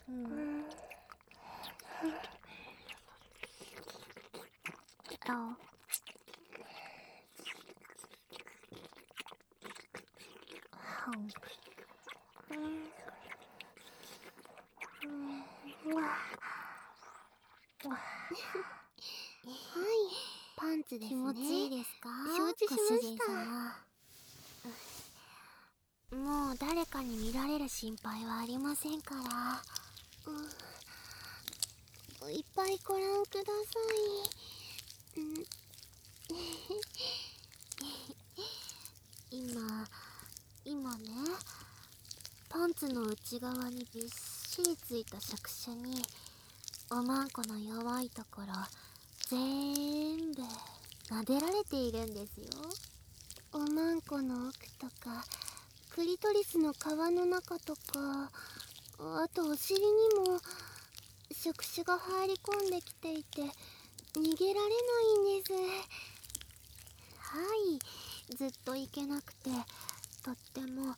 パンツですね。 気持ちいいですか？ 承知しました。 もう誰かに見られる心配はありませんから。 いっぱいご覧ください。今ね、パンツの内側にびっしりついた触手におまんこの弱いところ全部撫でられているんですよ。 おまんこの奥とかクリトリスの皮の中とか、あとお尻にも触手が入り込んできていて逃げられないんです。 はい、ずっと行けなくてとっても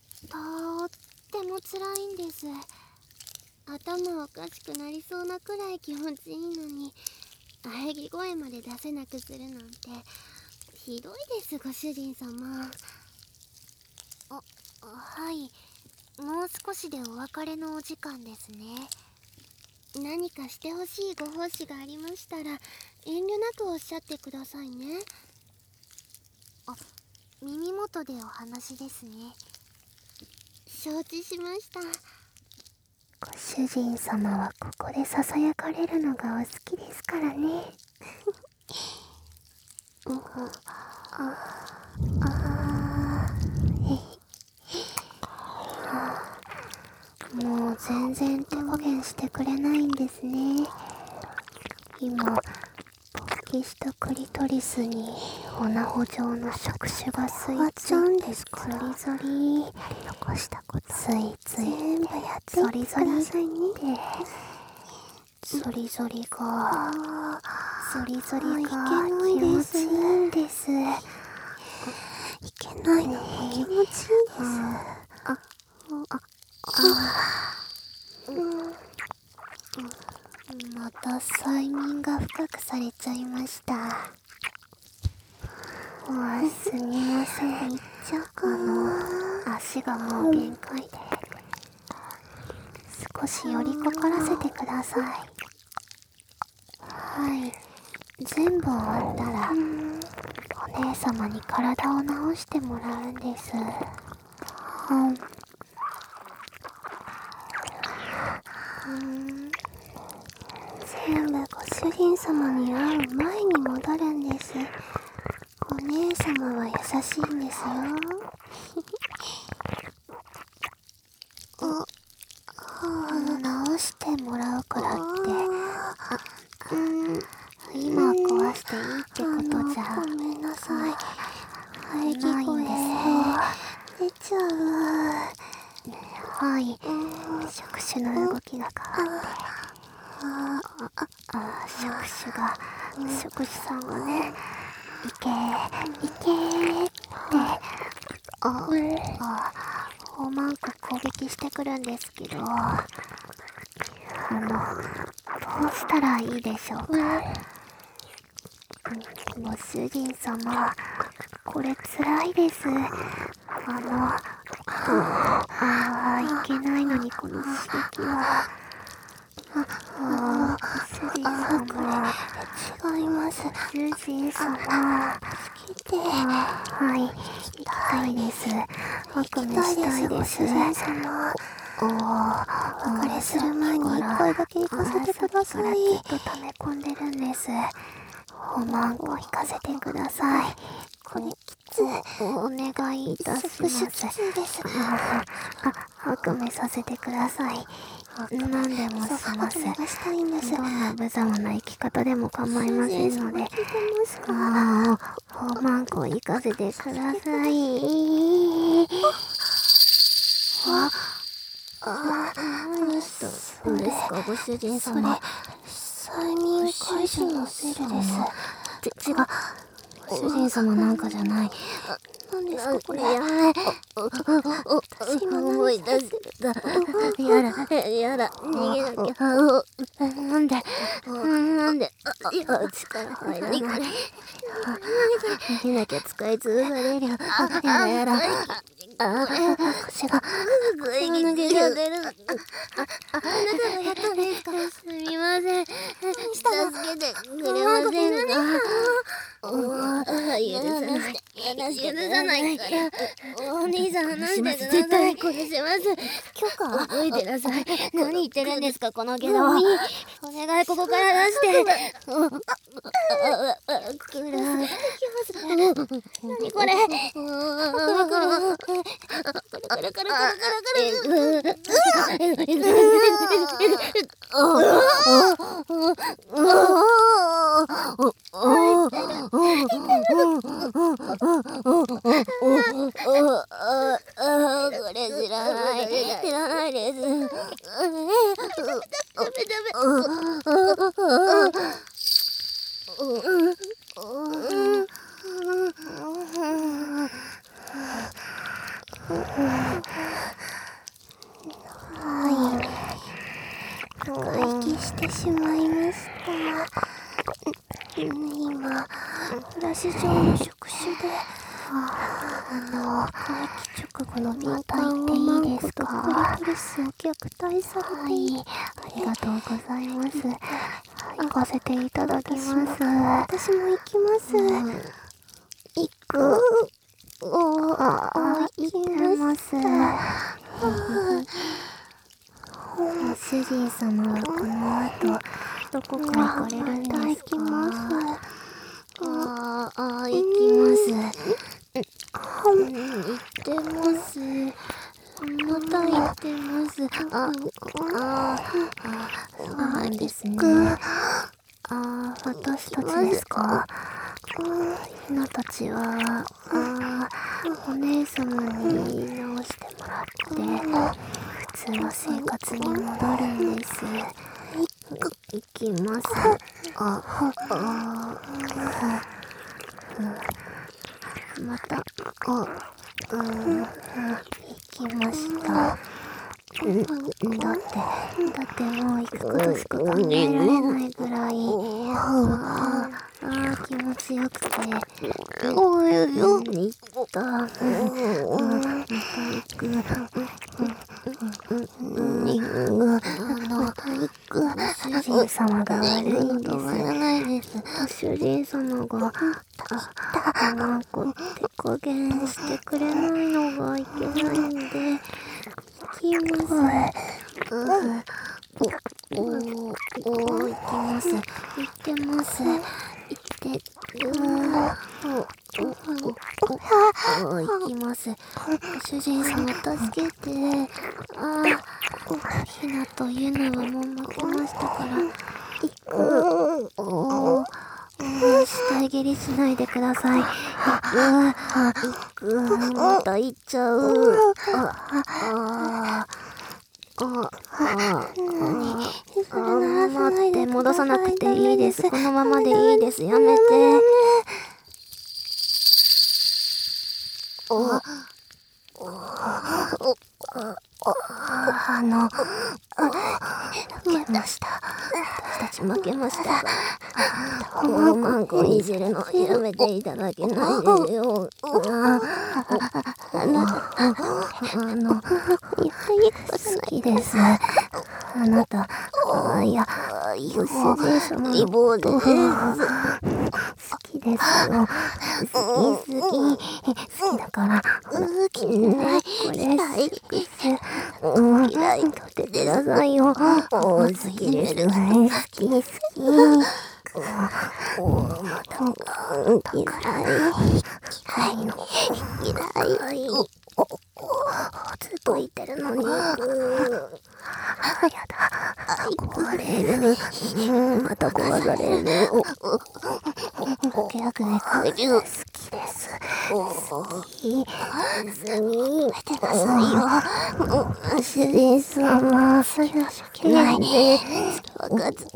辛いんです。 頭おかしくなりそうなくらい気持ちいいのに、喘ぎ声まで出せなくするなんてひどいですご主人様。 はい、もう少しでお別れのお時間ですね。 何かしてほしいご奉仕がありましたら遠慮なくおっしゃってくださいね。 耳元でお話ですね。 承知しました。 ご主人様はここでささやかれるのがお好きですからね。もう全然手加減してくれないんですね。今勃起したクリトリスにオナホ状の触手が吸い付いてゾリゾリやり残したことついつい全部やってゾリゾリってゾリゾリが気持ちいいんです。いけないの気持ちいいです。また催眠が深くされちゃいました。すみません。いっちゃうかな。足がもう限界で。少し寄りかからせてください。はい。全部終わったら、お姉様に体を治してもらうんです。全部ご主人様に会う前に戻るんです。お姉様は優しいんですよ。直してもらうからって今壊していいってことじゃ。ごめんなさい。喘ぎ声出ちゃう。はい。触手の動きが変わって。触手さんがね、いけーっておまんこ攻撃してくるんですけど、どうしたらいいでしょうか。ご主人様、これ辛いです。いけないのにこの刺激は。ご主人様、違います。ご主人様、好きで。はい、行きたいです。悪夢したいです。ご主人様。お別れする前に一回だけ行かせてください。ずっと溜め込んでるんです。おまんこ行かせてください。これきつい。お願いいたします。きついです。悪夢させてください。何でもします。どんな無様な生き方でも構いませんので。おまんこ行かせてください。 どうですか、ご主人様。 催眠解除のセルです。 違う。主人様なんかじゃない。 何ですかこれ。 思い出した。やだ。 だ。逃げなきゃ。なんで力入らない。逃げなきゃ使い潰されるよ。やだ。腰が抜けちゃってる。あなたがやったんですか？すみません。助けてくれませんか？許さないから。お兄さん離してください。絶対に殺します。許可おいでなさい。何言ってるんですかこのゲド。お願いここから出して。くる。何これ。これ知らないです。 息してしまいました。今フラッシュ状の触手で会期直後のビンタンをマンコとクリトリスを虐待されていい。ありがとうございます。行かせていただきます。私も行きます。行く。行きます。主人様はこの後どこか行かれるんですか？ 行きます。行ってます。また行ってます。そうなんですね。 私たちですか？ひなたちはお姉様に直してもらって普通の生活に戻るんです。 行きます。 また行きました。だってもう行くことしか考えられないぐらい気持ちよくて行ったまた行く主人様が悪いんです。主人様がマンコって加減してくれないのがいけないんで行きます。行ってます。行きます。主人様助けて。ひなとゆなはもう負けましたから行く。死体蹴りしないでください。行く。また行っちゃう。待って、戻さなくていいです。このままでいいです。やめて。負けました。私たち負けました。マンコいじるのやめていただけないでよ。好きです。あなた、いや、主人様のこと好きですよ。好きだから、これ好きです。嫌いとってくださいよ。好きです。好き。また嫌い。ずっと言ってるのに。やだ。壊れる。また壊される。好きです。好き。見てくださいよ。主人様、それはしょけないで。分かず。